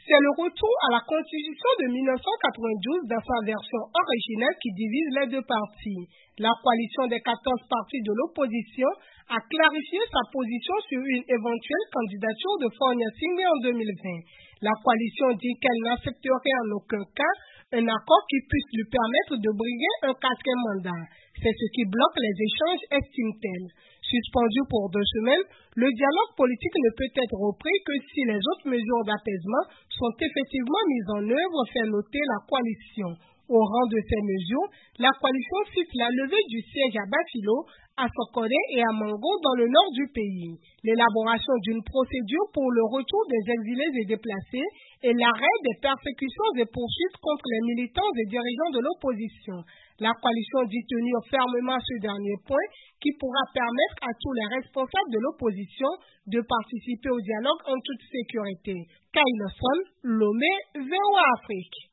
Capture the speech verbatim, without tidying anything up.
C'est le retour à la Constitution de mille neuf cent quatre-vingt-douze dans sa version originelle qui divise les deux parties. La coalition des quatorze partis de l'opposition a clarifié sa position sur une éventuelle candidature de Fournier Singbe en deux mille vingt. La coalition dit qu'elle n'accepterait en aucun cas un accord qui puisse lui permettre de briguer un quatrième mandat. C'est ce qui bloque les échanges, estime-t-elle. Suspendu pour deux semaines, le dialogue politique ne peut être repris que si les autres mesures d'apaisement sont effectivement mises en œuvre, fait noter la coalition. Au rang de ces mesures, la coalition cite la levée du siège à Bafilo, à Sokone et à Mango dans le nord du pays, l'élaboration d'une procédure pour le retour des exilés et déplacés et l'arrêt des persécutions et poursuites contre les militants et dirigeants de l'opposition. La coalition dit tenir fermement ce dernier point qui pourra permettre à tous les responsables de l'opposition de participer au dialogue en toute sécurité. Kyle Son, Lomé, V O A Afrique.